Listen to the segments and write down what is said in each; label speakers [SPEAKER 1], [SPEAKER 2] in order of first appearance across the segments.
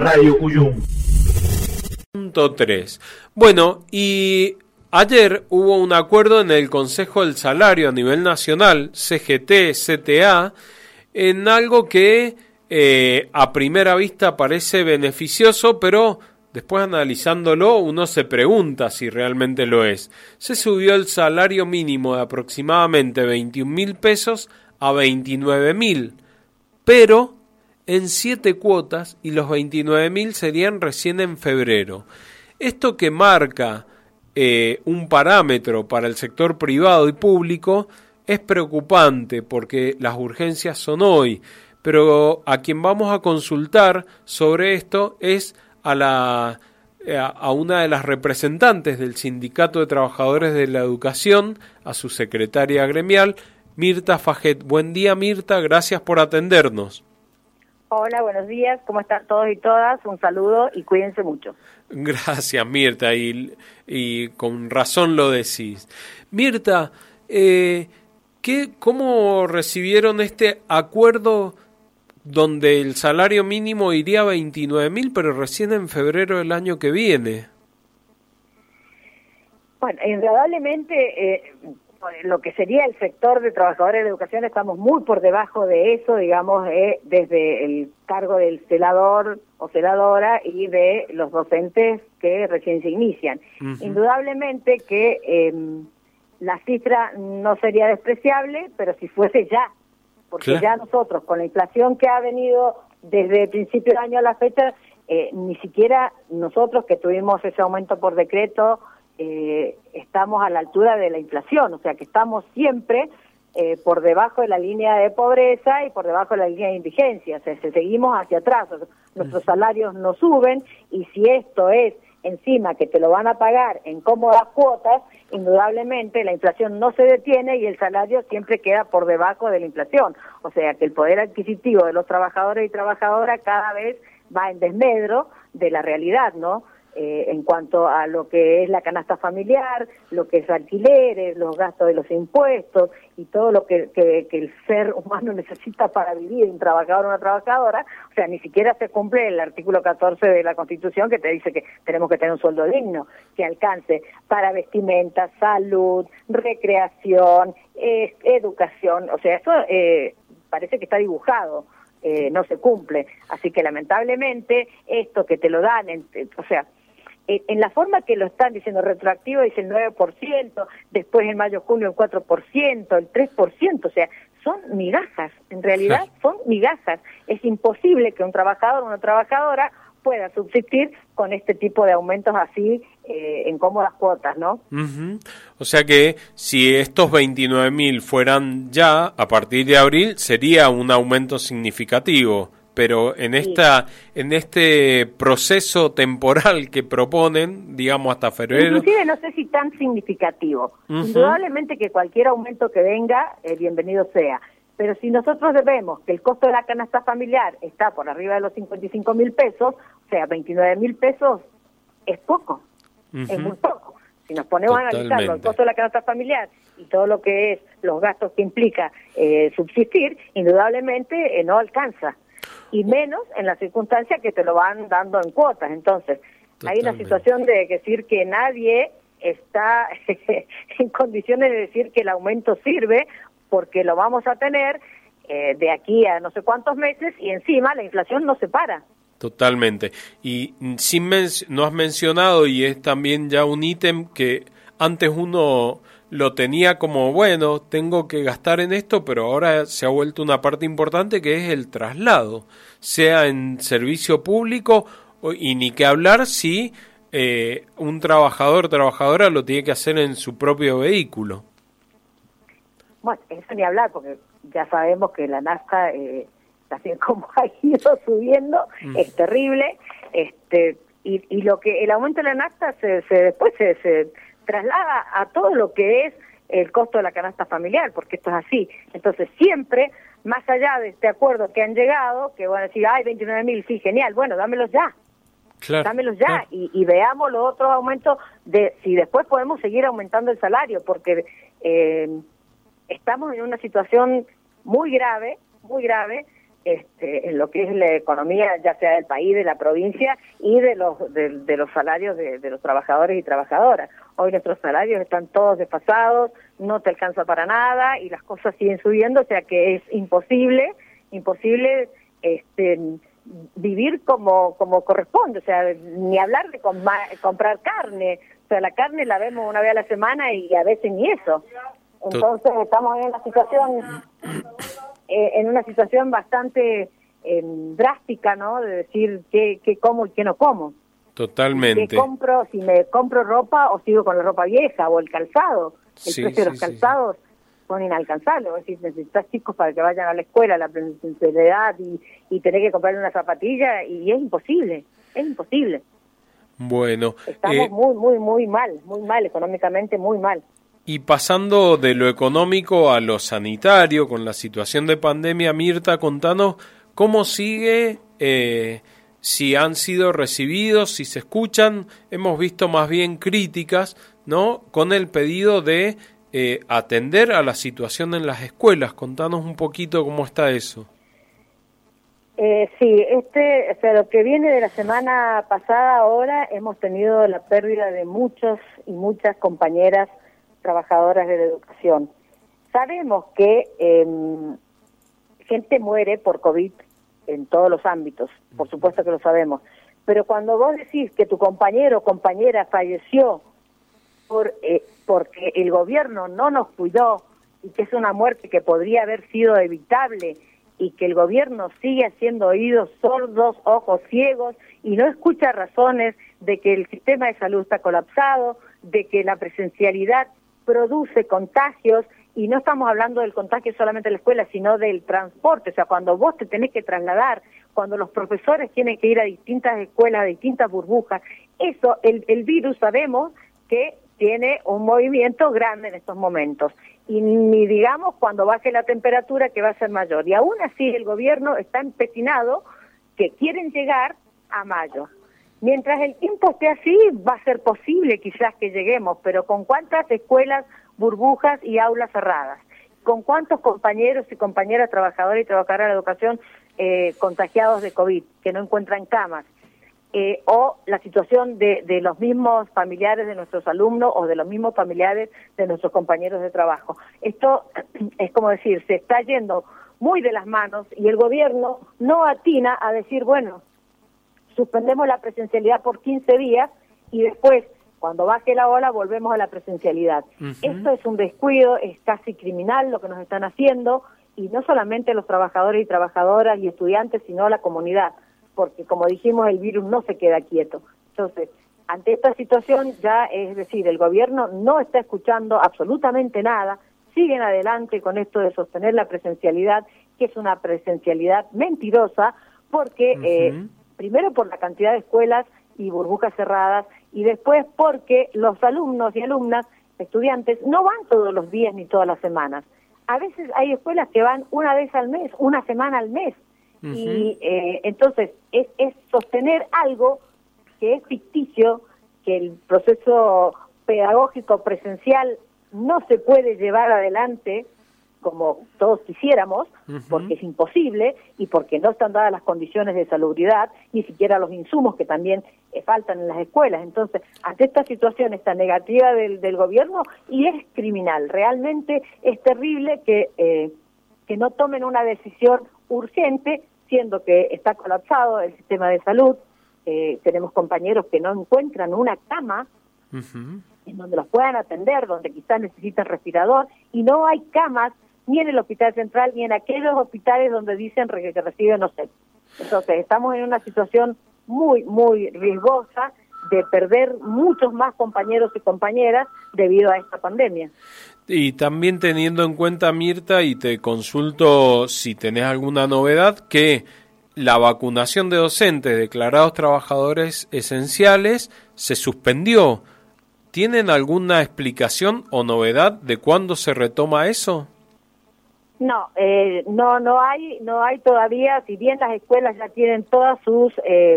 [SPEAKER 1] Radio Cuyum.
[SPEAKER 2] Punto 3. Bueno, y ayer hubo un acuerdo en el Consejo del Salario a nivel nacional, CGT, CTA, en algo que a primera vista parece beneficioso, pero después analizándolo uno se pregunta si realmente lo es. Se subió el salario mínimo de aproximadamente 21.000 pesos a 29.000, pero en 7 cuotas, y los 29.000 serían recién en febrero. Esto que marca un parámetro para el sector privado y público es preocupante porque las urgencias son hoy, pero a quien vamos a consultar sobre esto es a una de las representantes del Sindicato de Trabajadores de la Educación, a su secretaria gremial, Mirta Faget. Buen día, Mirta, gracias por atendernos.
[SPEAKER 3] Hola, buenos días, ¿cómo están todos y todas? Un saludo y cuídense mucho.
[SPEAKER 2] Gracias, Mirta, y con razón lo decís. Mirta, ¿cómo recibieron este acuerdo donde el salario mínimo iría a 29.000, pero recién en febrero del año que viene?
[SPEAKER 3] Bueno, indudablemente lo que sería el sector de trabajadores de la educación estamos muy por debajo de eso, digamos, desde el cargo del celador o celadora y de los docentes que recién se inician. Uh-huh. Indudablemente que la cifra no sería despreciable, pero si fuese ya, porque claro, ya nosotros con la inflación que ha venido desde el principio del año a la fecha, ni siquiera nosotros que tuvimos ese aumento por decreto, estamos a la altura de la inflación, o sea que estamos siempre por debajo de la línea de pobreza y por debajo de la línea de indigencia, o sea, seguimos hacia atrás, nuestros salarios no suben, y si esto es encima que te lo van a pagar en cómodas cuotas, indudablemente la inflación no se detiene y el salario siempre queda por debajo de la inflación, o sea que el poder adquisitivo de los trabajadores y trabajadoras cada vez va en desmedro de la realidad, ¿no? En cuanto a lo que es la canasta familiar, lo que es alquileres, los gastos de los impuestos y todo lo que el ser humano necesita para vivir, un trabajador o una trabajadora, o sea, ni siquiera se cumple el artículo 14 de la Constitución que te dice que tenemos que tener un sueldo digno, que alcance para vestimenta, salud, recreación, educación, o sea, eso parece que está dibujado. No se cumple, así que lamentablemente esto que te lo dan, o sea, en la forma que lo están diciendo retroactivo dice el 9%, después en mayo-junio el 4%, el 3%, o sea, son migajas, en realidad son migajas. Es imposible que un trabajador o una trabajadora pueda subsistir con este tipo de aumentos así en cómodas cuotas, ¿no? Uh-huh.
[SPEAKER 2] O sea que si estos 29.000 fueran ya a partir de abril sería un aumento significativo, pero en este proceso temporal que proponen, digamos hasta febrero,
[SPEAKER 3] inclusive no sé si tan significativo. Uh-huh. Indudablemente que cualquier aumento que venga, bienvenido sea. Pero si nosotros vemos que el costo de la canasta familiar está por arriba de los 55.000 pesos, o sea, 29.000 pesos es poco, es muy poco. Si nos ponemos a analizar el costo de la canasta familiar y todo lo que es los gastos que implica subsistir, indudablemente no alcanza. Y menos en la circunstancia que te lo van dando en cuotas. Entonces, hay una situación de decir que nadie está en condiciones de decir que el aumento sirve, porque lo vamos a tener de aquí a no sé cuántos meses y encima la inflación no se para.
[SPEAKER 2] Totalmente. Y no has mencionado, y es también ya un ítem que antes uno lo tenía como, bueno, tengo que gastar en esto, pero ahora se ha vuelto una parte importante que es el traslado, sea en servicio público y ni que hablar si un trabajador o trabajadora lo tiene que hacer en su propio vehículo.
[SPEAKER 3] Bueno, eso ni hablar, porque ya sabemos que la nafta, así como ha ido subiendo, es terrible, y lo que el aumento de la nafta después se traslada a todo lo que es el costo de la canasta familiar, porque esto es así. Entonces siempre, más allá de este acuerdo que han llegado, que van a decir, ay, 29.000, sí, genial, bueno, dámelos ya. Claro, dámelos ya, claro. Y veamos los otros aumentos, de si después podemos seguir aumentando el salario, porque estamos en una situación muy grave, en lo que es la economía, ya sea del país, de la provincia y de los salarios de los trabajadores y trabajadoras. Hoy nuestros salarios están todos desfasados, no te alcanza para nada y las cosas siguen subiendo, o sea que es imposible vivir como corresponde, o sea, ni hablar de comprar carne, o sea, la carne la vemos una vez a la semana y a veces ni eso. Entonces estamos en una situación bastante drástica, ¿no? De decir qué como y qué no como.
[SPEAKER 2] Totalmente.
[SPEAKER 3] Si me compro ropa o sigo con la ropa vieja o el calzado. El precio de los calzados son inalcanzables. Es decir, necesitas chicos para que vayan a la escuela, la presencialidad y tener que comprarle una zapatilla y es imposible.
[SPEAKER 2] Bueno.
[SPEAKER 3] Estamos muy mal, económicamente muy mal.
[SPEAKER 2] Y pasando de lo económico a lo sanitario, con la situación de pandemia, Mirta, contanos cómo sigue, si han sido recibidos, si se escuchan. Hemos visto más bien críticas, ¿no?, con el pedido de atender a la situación en las escuelas. Contanos un poquito cómo está eso.
[SPEAKER 3] Sí, lo que viene de la semana pasada, ahora hemos tenido la pérdida de muchos y muchas compañeras trabajadoras de la educación. Sabemos que gente muere por COVID en todos los ámbitos, por supuesto que lo sabemos, pero cuando vos decís que tu compañero o compañera falleció porque el gobierno no nos cuidó y que es una muerte que podría haber sido evitable y que el gobierno sigue haciendo oídos sordos, ojos ciegos y no escucha razones de que el sistema de salud está colapsado, de que la presencialidad produce contagios, y no estamos hablando del contagio solamente en la escuela, sino del transporte, o sea, cuando vos te tenés que trasladar, cuando los profesores tienen que ir a distintas escuelas, a distintas burbujas, eso, el virus sabemos que tiene un movimiento grande en estos momentos, y ni digamos cuando baje la temperatura que va a ser mayor, y aún así el gobierno está empecinado que quieren llegar a mayo. Mientras el tiempo esté así, va a ser posible quizás que lleguemos, pero ¿con cuántas escuelas, burbujas y aulas cerradas? ¿Con cuántos compañeros y compañeras trabajadores y trabajadoras de la educación contagiados de COVID, que no encuentran camas? O la situación de los mismos familiares de nuestros alumnos o de los mismos familiares de nuestros compañeros de trabajo. Esto es como decir, se está yendo muy de las manos y el gobierno no atina a decir, bueno, suspendemos la presencialidad por 15 días y después, cuando baje la ola, volvemos a la presencialidad. Esto es un descuido, es casi criminal lo que nos están haciendo, y no solamente los trabajadores y trabajadoras y estudiantes, sino la comunidad, porque como dijimos, el virus no se queda quieto. Entonces, ante esta situación, ya es decir, el gobierno no está escuchando absolutamente nada, siguen adelante con esto de sostener la presencialidad, que es una presencialidad mentirosa, porque primero por la cantidad de escuelas y burbujas cerradas, y después porque los alumnos y alumnas, estudiantes, no van todos los días ni todas las semanas. A veces hay escuelas que van una vez al mes, una semana al mes, y entonces es sostener algo que es ficticio, que el proceso pedagógico presencial no se puede llevar adelante como todos quisiéramos, porque es imposible y porque no están dadas las condiciones de salubridad, ni siquiera los insumos que también faltan en las escuelas. Entonces, ante esta situación, esta negativa del gobierno, y es criminal, realmente es terrible que no tomen una decisión urgente, siendo que está colapsado el sistema de salud. Tenemos compañeros que no encuentran una cama en donde los puedan atender, donde quizás necesitan respirador, y no hay camas ni en el Hospital Central, ni en aquellos hospitales donde dicen que reciben OSEP. Entonces, estamos en una situación muy, muy riesgosa de perder muchos más compañeros y compañeras debido a esta pandemia.
[SPEAKER 2] Y también teniendo en cuenta, Mirta, y te consulto si tenés alguna novedad, que la vacunación de docentes declarados trabajadores esenciales se suspendió. ¿Tienen alguna explicación o novedad de cuándo se retoma eso?
[SPEAKER 3] No, no hay todavía, si bien las escuelas ya tienen todas sus,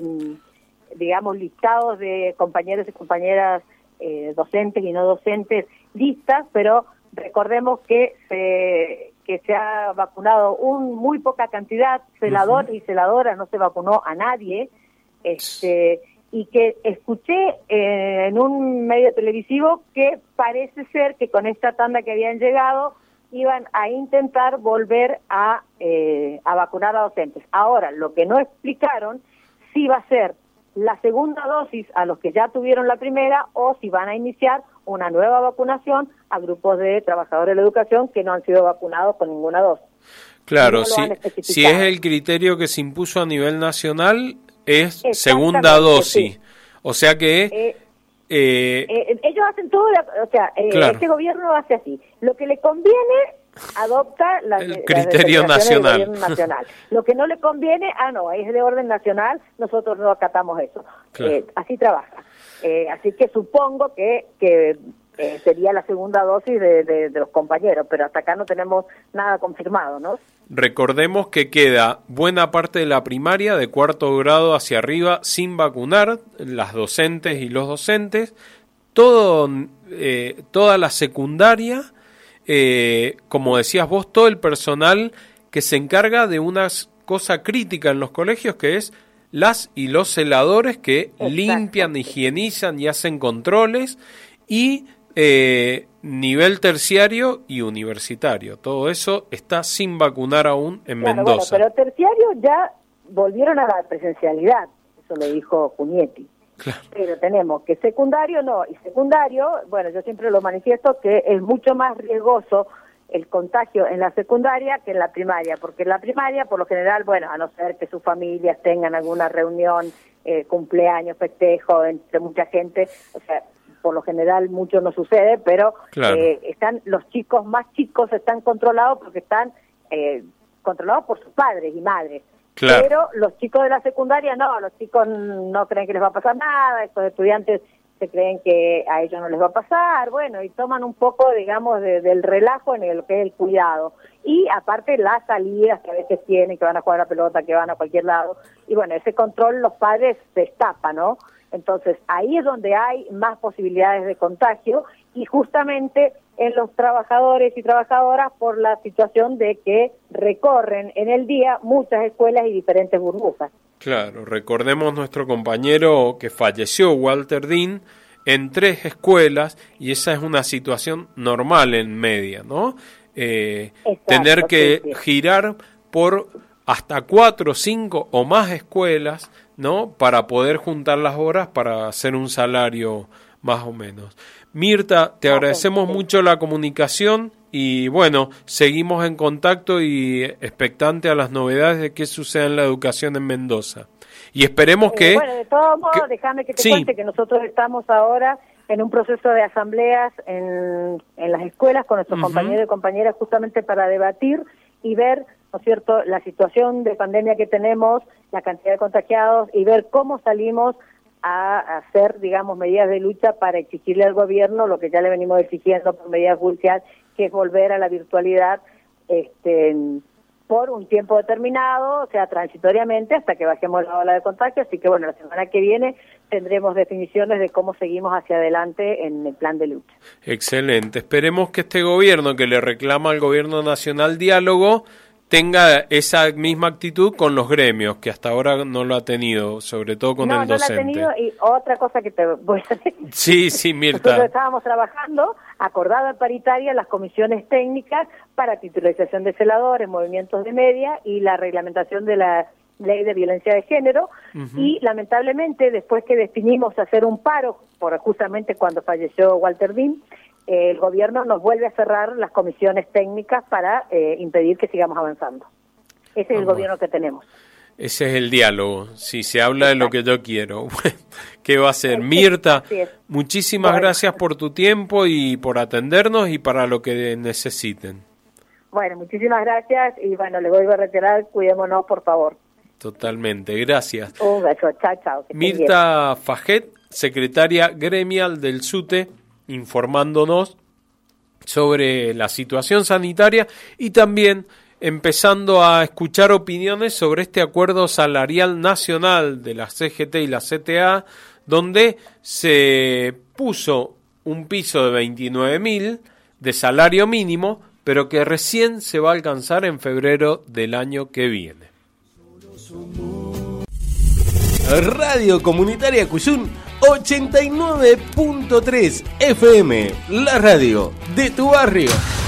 [SPEAKER 3] digamos, listados de compañeros y compañeras docentes y no docentes listas, pero recordemos que que se ha vacunado muy poca cantidad, celadores y celadoras, no se vacunó a nadie, y que escuché en un medio televisivo que parece ser que con esta tanda que habían llegado iban a intentar volver a vacunar a docentes. Ahora, lo que no explicaron si va a ser la segunda dosis a los que ya tuvieron la primera o si van a iniciar una nueva vacunación a grupos de trabajadores de la educación que no han sido vacunados con ninguna dosis.
[SPEAKER 2] Claro, no si es el criterio que se impuso a nivel nacional, es segunda dosis. Sí. O sea que...
[SPEAKER 3] ellos hacen todo,
[SPEAKER 2] claro.
[SPEAKER 3] Este gobierno hace así. Lo que le conviene, adopta
[SPEAKER 2] el criterio nacional.
[SPEAKER 3] Nacional. Lo que no le conviene, no, es de orden nacional, nosotros no acatamos eso.
[SPEAKER 2] Claro.
[SPEAKER 3] Así trabaja. Así que supongo que sería la segunda dosis de los compañeros, pero hasta acá no tenemos nada confirmado, ¿no?
[SPEAKER 2] Recordemos que queda buena parte de la primaria, de cuarto grado hacia arriba, sin vacunar, las docentes y los docentes, toda la secundaria, como decías vos, todo el personal que se encarga de una cosa crítica en los colegios, que es las y los celadores que limpian, higienizan y hacen controles, y nivel terciario y universitario. Todo eso está sin vacunar aún en Mendoza.
[SPEAKER 3] Bueno, pero terciario ya volvieron a la presencialidad, eso lo dijo Junietti.
[SPEAKER 2] Claro.
[SPEAKER 3] Pero tenemos que secundario no, y secundario, bueno, yo siempre lo manifiesto que es mucho más riesgoso el contagio en la secundaria que en la primaria, porque en la primaria, por lo general, bueno, a no ser que sus familias tengan alguna reunión, cumpleaños, festejo, entre mucha gente, o sea, por lo general mucho no sucede, pero
[SPEAKER 2] claro.
[SPEAKER 3] Están los chicos más chicos están controlados porque están controlados por sus padres y madres.
[SPEAKER 2] Claro.
[SPEAKER 3] Pero los chicos de la secundaria no, los chicos no creen que les va a pasar nada, estos estudiantes se creen que a ellos no les va a pasar, bueno, y toman un poco, digamos, del relajo en lo que es el cuidado. Y aparte las salidas que a veces tienen, que van a jugar a la pelota, que van a cualquier lado, y bueno, ese control los padres se destapan, ¿no? Entonces, ahí es donde hay más posibilidades de contagio y justamente en los trabajadores y trabajadoras por la situación de que recorren en el día muchas escuelas y diferentes burbujas.
[SPEAKER 2] Claro, recordemos nuestro compañero que falleció, Walter Dean, en 3 escuelas y esa es una situación normal en media, ¿no? Tener que girar por hasta 4, 5 o más escuelas, ¿no? Para poder juntar las horas para hacer un salario más o menos. Mirta, te agradecemos mucho la comunicación y bueno, seguimos en contacto y expectante a las novedades de qué sucede en la educación en Mendoza. Y esperemos que...
[SPEAKER 3] Bueno, de todos modos, déjame que te cuente que nosotros estamos ahora en un proceso de asambleas en las escuelas con nuestros compañeros y compañeras justamente para debatir y ver, ¿no es cierto?, la situación de pandemia que tenemos, la cantidad de contagiados y ver cómo salimos a hacer, digamos, medidas de lucha para exigirle al gobierno lo que ya le venimos exigiendo por medidas judiciales, que es volver a la virtualidad por un tiempo determinado, o sea, transitoriamente, hasta que bajemos la ola de contagio. Así que, bueno, la semana que viene tendremos definiciones de cómo seguimos hacia adelante en el plan de lucha.
[SPEAKER 2] Excelente. Esperemos que este gobierno que le reclama al gobierno nacional diálogo tenga esa misma actitud con los gremios, que hasta ahora no lo ha tenido, sobre todo con el docente.
[SPEAKER 3] No la ha tenido, y otra cosa que te voy a decir.
[SPEAKER 2] Sí, Mirta.
[SPEAKER 3] Nosotros estábamos trabajando, acordada paritaria, las comisiones técnicas para titularización de celadores, movimientos de media y la reglamentación de la ley de violencia de género, y lamentablemente después que definimos hacer un paro, por justamente cuando falleció Walter Dean, el gobierno nos vuelve a cerrar las comisiones técnicas para impedir que sigamos avanzando. Ese es el gobierno que tenemos.
[SPEAKER 2] Ese es el diálogo, si se habla de lo que yo quiero. ¿Qué va a hacer? Mirta, muchísimas gracias por tu tiempo y por atendernos y para lo que necesiten.
[SPEAKER 3] Bueno, muchísimas gracias y bueno, le voy a retirar, cuidémonos por favor.
[SPEAKER 2] Totalmente, gracias.
[SPEAKER 3] Un beso, chao.
[SPEAKER 2] Mirta Fajet, secretaria gremial del SUTE, informándonos sobre la situación sanitaria y también empezando a escuchar opiniones sobre este acuerdo salarial nacional de la CGT y la CTA, donde se puso un piso de 29.000 de salario mínimo, pero que recién se va a alcanzar en febrero del año que viene.
[SPEAKER 1] Radio Comunitaria Cuyún 89.3 FM, la radio de tu barrio.